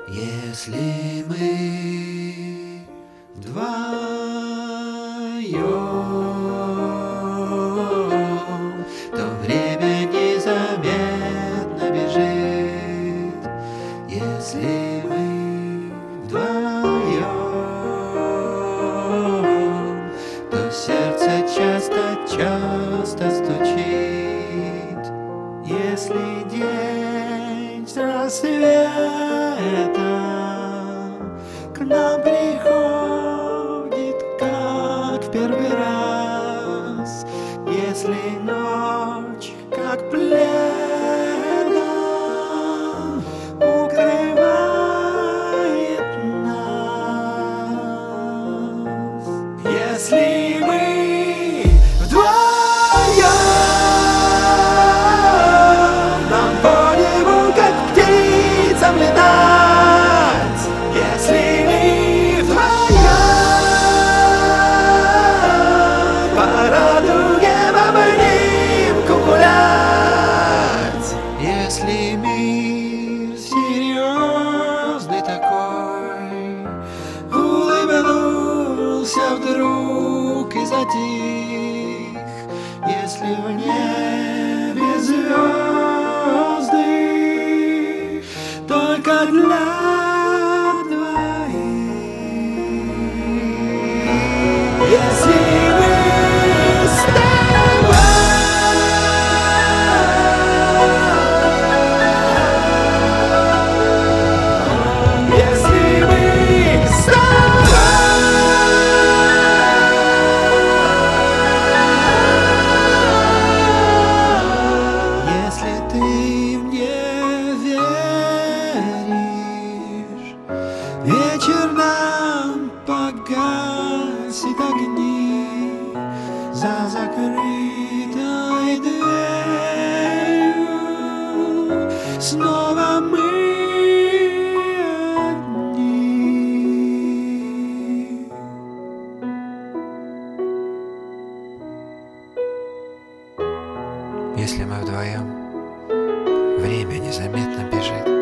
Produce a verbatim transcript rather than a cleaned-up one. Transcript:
Если мы вдвоем, то время незаметно бежит. Если мы вдвоем, то сердце часто-часто стучит. Если день с рассветом к нам приходит, как в первый раз, если ночь, как пледом, укрывает нас. Если мы вдвоем, нам по небу, как птицам, летать. Если мы вдвоем, по радуге в обнимку гулять. Если мир серьезный такой улыбнулся вдруг и затих, если в небе звезды только для двоих. Если мы с тобой, если мы с тобой, если ты мне веришь, вечер нам погасит огни за закрытой дверью. Снова мы одни. Если мы вдвоем, время незаметно бежит.